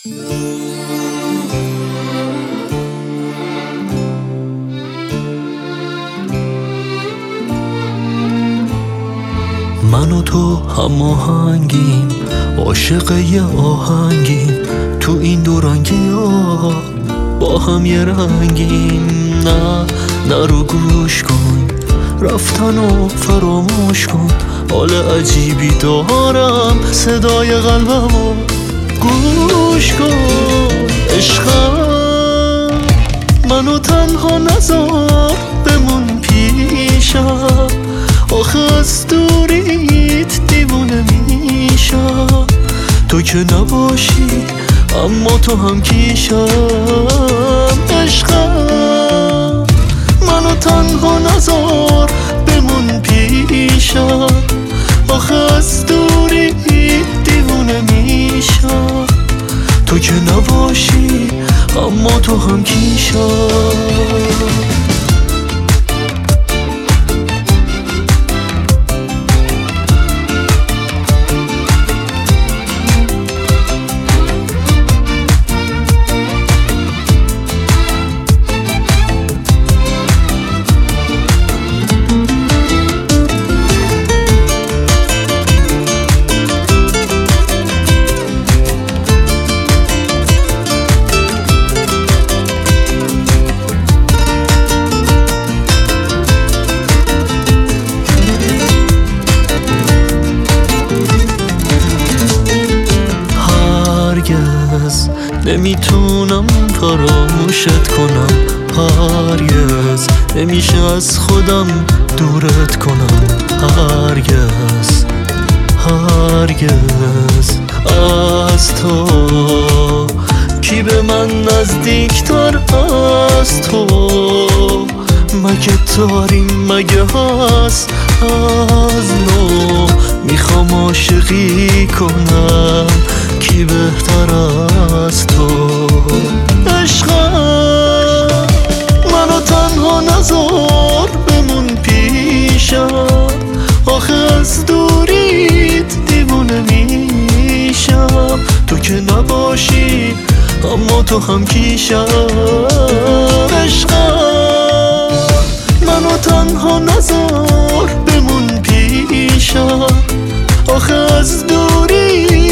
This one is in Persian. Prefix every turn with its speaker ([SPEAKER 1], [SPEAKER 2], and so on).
[SPEAKER 1] من و تو هماهنگیم، عاشق یه آهنگیم، تو این دو رنگی ها با هم یه رنگیم. نه رو گوش کن، رفتن و فراموش کن، حال عجیبی دارم، صدای قلبمو گوش کن. عشقم منو تنها نذار، بمون پیشم، آخه از دوریت دیوونه میشم. تو که نباشی اما تو هم کیشم. عشقم منو تنها نذار، بمون پیشم، آخه از دوریت دیوونه میشم. تو که نباشی اما تو هم کیشم. نمیتونم فراموشت کنم، هرگز نمیشه از خودم دورت کنم. هرگز از تو کی به من نزدیکتر از تو؟ مگه داریم مگه هست از نو؟ میخوام عاشقی کنم، کی بهتر از تو؟ عشقم منو تنها نذار، بمون پیشم، آخه از دوریت دیوونه میشم. تو که نباشی اما تو هم کیشم. عشقم منو تنها نذار، بمون پیشم، آخه از دوریت